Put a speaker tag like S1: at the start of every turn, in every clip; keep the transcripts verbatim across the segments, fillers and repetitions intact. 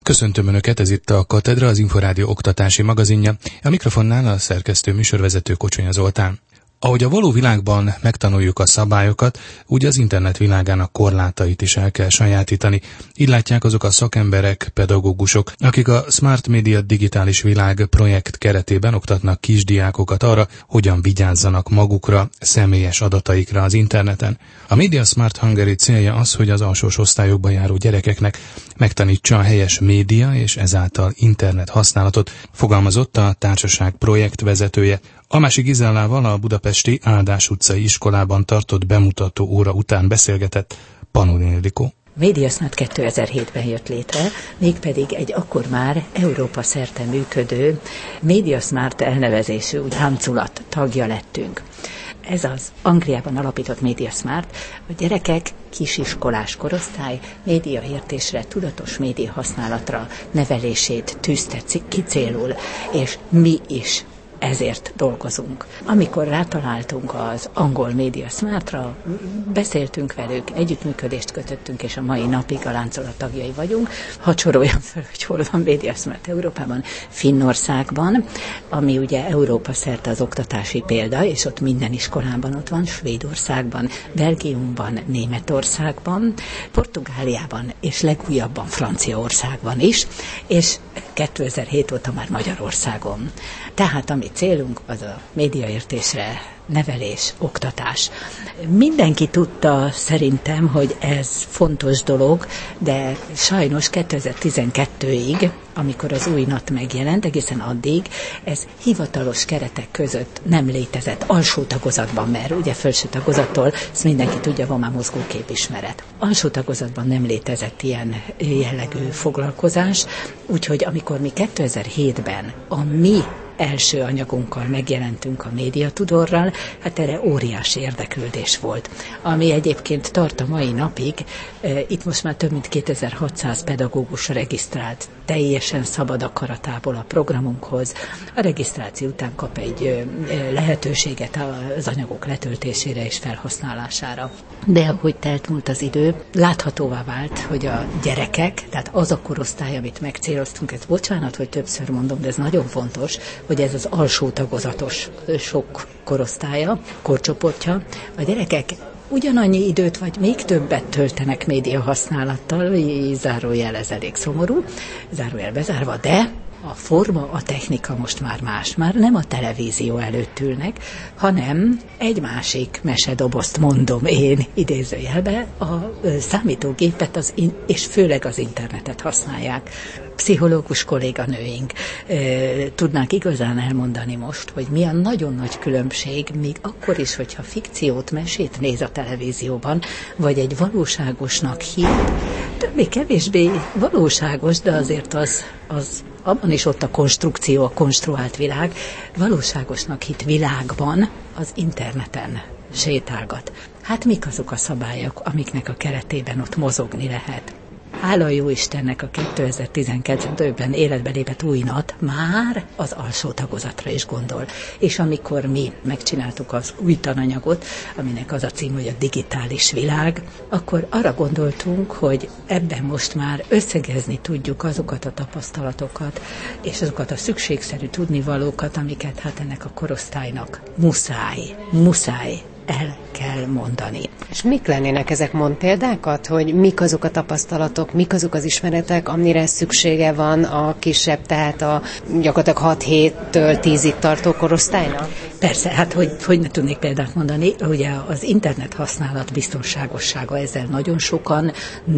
S1: Köszöntöm Önöket, ez itt a Katedra, az Inforádió oktatási magazinja. A mikrofonnál a szerkesztő műsorvezető Kocsonya Zoltán. Ahogy a való világban megtanuljuk a szabályokat, úgy az internet világának korlátait is el kell sajátítani. Így látják azok a szakemberek, pedagógusok, akik a Smart Media Digitális Világ projekt keretében oktatnak kisdiákokat arra, hogyan vigyázzanak magukra, személyes adataikra az interneten. A Media Smart Hungary célja az, hogy az alsós osztályokba járó gyerekeknek megtanítsa a helyes média és ezáltal internet használatot, fogalmazott a társaság projektvezetője. Almási Gizellával a budapesti Áldás utcai iskolában tartott bemutató óra után beszélgetett Panoni Ildikó.
S2: MediaSmart kétezer-hétben jött létre, mégpedig egy akkor már Európa szerte működő MediaSmart elnevezésű láncolat tagja lettünk. Ez az Angliában alapított MediaSmart, a gyerekek kisiskolás korosztály médiaértésre, tudatos média használatra nevelését tűzte ki célul, és mi is ezért dolgozunk. Amikor rátaláltunk az angol MediaSmartra, beszéltünk velük, együttműködést kötöttünk, és a mai napig a láncolat tagjai vagyunk. Hadd soroljam fel, hogy hol van MediaSmart Európában, Finnországban, ami ugye Európa szerte az oktatási példa, és ott minden iskolában ott van, Svédországban, Belgiumban, Németországban, Portugáliában, és legújabban Franciaországban is, és kétezer-hét óta már Magyarországon. Tehát ami célunk, az a médiaértésre nevelés, oktatás. Mindenki tudta szerintem, hogy ez fontos dolog, de sajnos kétezer-tizenkettőig, amikor az új NAT megjelent, egészen addig, ez hivatalos keretek között nem létezett alsó tagozatban, mert ugye felső tagozattól, ezt mindenki tudja, van már mozgóképismeret. Alsó tagozatban nem létezett ilyen jellegű foglalkozás, úgyhogy amikor mi kétezer-hétben a mi első anyagunkkal megjelentünk a Médiatudorral, hát erre óriási érdeklődés volt. Ami egyébként tart a mai napig, itt most már több mint kétezer-hatszáz pedagógus regisztrált, teljesen szabad akaratából a programunkhoz. A regisztráció után kap egy lehetőséget az anyagok letöltésére és felhasználására. De ahogy telt múlt az idő, láthatóvá vált, hogy a gyerekek, tehát az a korosztály, amit megcéloztunk, ez bocsánat, hogy többször mondom, de ez nagyon fontos, hogy ez az alsó tagozatos sok korosztálya, korcsoportja, a gyerekek ugyanannyi időt, vagy még többet töltenek média használattal, zárójel, ez elég szomorú, zárójel bezárva, de a forma, a technika most már más. Már nem a televízió előtt ülnek, hanem egy másik mesedobozt mondom én idézőjelbe, a számítógépet az in- és főleg az internetet használják. Pszichológus kolléganőink e, tudnák igazán elmondani most, hogy mi a nagyon nagy különbség, még akkor is, hogyha fikciót, mesét néz a televízióban, vagy egy valóságosnak hív, többé-kevésbé valóságos, de azért az, az abban is ott a konstrukció, a konstruált világ, valóságosnak hit világban az interneten sétálgat. Hát mik azok a szabályok, amiknek a keretében ott mozogni lehet? Hála jó Istennek a kétezer-tizenkettőben életbe lépett új NAT már az alsó tagozatra is gondol. És amikor mi megcsináltuk az új tananyagot, aminek az a cím, hogy a digitális világ, akkor arra gondoltunk, hogy ebben most már összegezni tudjuk azokat a tapasztalatokat, és azokat a szükségszerű tudnivalókat, amiket hát ennek a korosztálynak muszáj, muszáj el kell mondani.
S3: És mik lennének ezek? Mond példákat, hogy mik azok a tapasztalatok, mik azok az ismeretek, amire szüksége van a kisebb, tehát a gyakorlatilag hat héttől tízig tartó korosztálynak?
S2: Persze, hát hogy, hogy ne tudnék példát mondani, ugye az internet használat biztonságossága, ezzel nagyon sokan,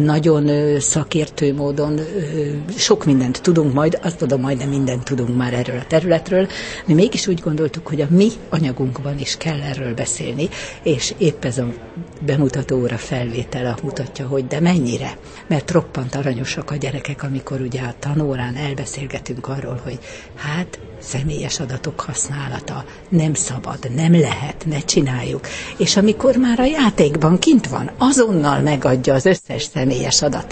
S2: nagyon szakértő módon sok mindent tudunk majd, azt tudom, majdnem mindent tudunk már erről a területről. Mi mégis úgy gondoltuk, hogy a mi anyagunkban is kell erről beszélni, és épp ez a bemutatóra felvétele mutatja, hogy de mennyire. Mert roppant aranyosak a gyerekek, amikor ugye a tanórán elbeszélgetünk arról, hogy hát személyes adatok használata nem szabad, nem lehet, ne csináljuk. És amikor már a játékban kint van, azonnal megadja az összes személyes adatát.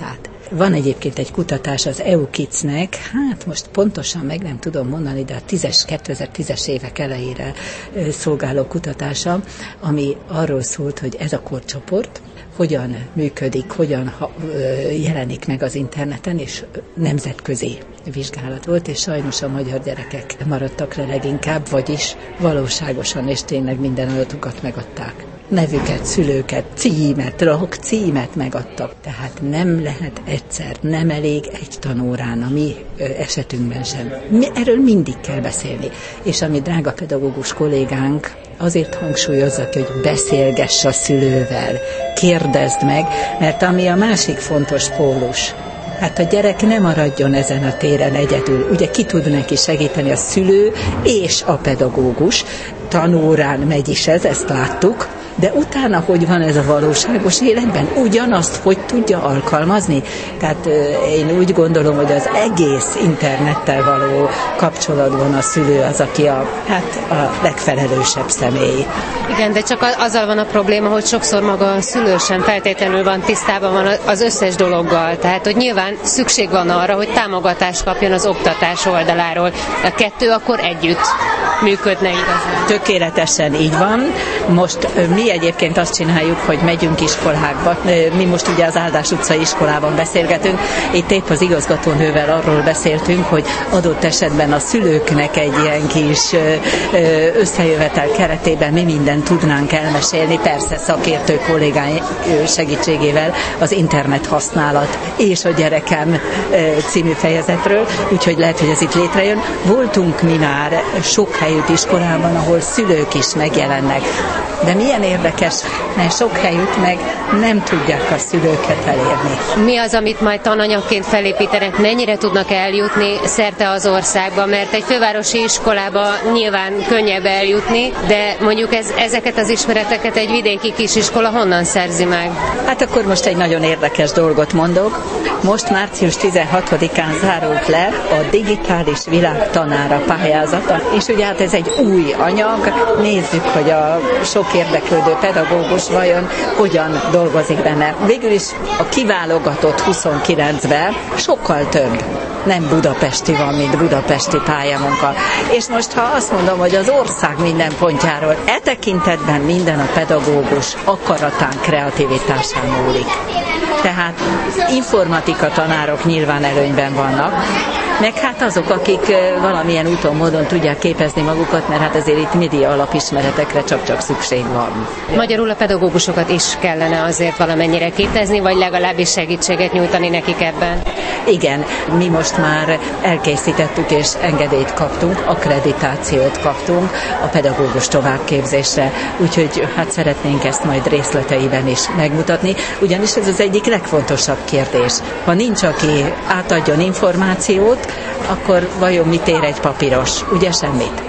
S2: Van egyébként egy kutatás az é u Kidsnek, hát most pontosan meg nem tudom mondani, de a tízes, kétezer-tízes évek elejére szolgáló kutatása, ami arról szólt, hogy ez a korcsoport hogyan működik, hogyan jelenik meg az interneten, és nemzetközi vizsgálat volt, és sajnos a magyar gyerekek maradtak le leginkább, vagyis valóságosan, és tényleg minden adatukat megadták. Nevüket, szülőket, címet, lakcímet címet megadtak. Tehát nem lehet egyszer, nem elég egy tanórán, a mi esetünkben sem. Erről mindig kell beszélni. És ami drága pedagógus kollégánk azért hangsúlyozza, hogy beszélgess a szülővel, kérdezd meg, mert ami a másik fontos pólus, hát a gyerek nem maradjon ezen a téren egyedül. Ugye ki tud neki segíteni a szülő és a pedagógus, tanórán megy is ez, ezt láttuk, de utána, hogy van ez a valóságos életben, ugyanazt hogy tudja alkalmazni? Tehát én úgy gondolom, hogy az egész internettel való kapcsolatban a szülő az, aki a, hát a legfelelősebb személy.
S3: Igen, de csak azzal van a probléma, hogy sokszor maga a szülő sem feltétlenül van tisztában van az összes dologgal. Tehát, hogy nyilván szükség van arra, hogy támogatást kapjon az oktatás oldaláról. A kettő akkor együtt működne igazán.
S2: Tökéletesen így van. Most mi egyébként azt csináljuk, hogy megyünk iskolákba. Mi most ugye az Áldás utcai iskolában beszélgetünk. Itt épp az igazgatónővel arról beszéltünk, hogy adott esetben a szülőknek egy ilyen kis összejövetel keretében mi mindent tudnánk elmesélni, persze szakértő kollégái segítségével az internet használat és a gyerekem című fejezetről, úgyhogy lehet, hogy ez itt létrejön. Voltunk mi már sok helyütt iskolában, ahol szülők is megjelennek. De milyen érdekes, mert sok helyütt meg nem tudják a szülőket elérni.
S3: Mi az, amit majd tananyagként felépítenek, mennyire tudnak eljutni szerte az országban, mert egy fővárosi iskolába nyilván könnyebb eljutni, de mondjuk ez, ezeket az ismereteket egy vidéki kisiskola honnan szerzi meg?
S2: Hát akkor most egy nagyon érdekes dolgot mondok. Most március tizenhatodikán zárult le a digitális világ tanára pályázata, és ugye hát ez egy új anyag. Nézzük, hogy a sok érdeklődő pedagógus vajon hogyan dolgozik benne. Végül is a kiválogatott huszonkilencben sokkal több nem budapesti van, mint budapesti pályamunka. És most, ha azt mondom, hogy az ország minden pontjáról, e tekintetben minden a pedagógus akaratán, kreativitásán múlik. Tehát informatika tanárok nyilván előnyben vannak, meg hát azok, akik valamilyen úton, módon tudják képezni magukat, mert hát ezért itt média alapismeretekre csak-csak szükség van.
S3: Magyarul a pedagógusokat is kellene azért valamennyire képezni, vagy legalábbis segítséget nyújtani nekik ebben?
S2: Igen, mi most már elkészítettük és engedélyt kaptunk, akkreditációt kaptunk a pedagógus továbbképzésre, úgyhogy hát szeretnénk ezt majd részleteiben is megmutatni, ugyanis ez az egyik legfontosabb kérdés. Ha nincs, aki átadjon információt, akkor vajon mit ér egy papíros? Ugye semmit?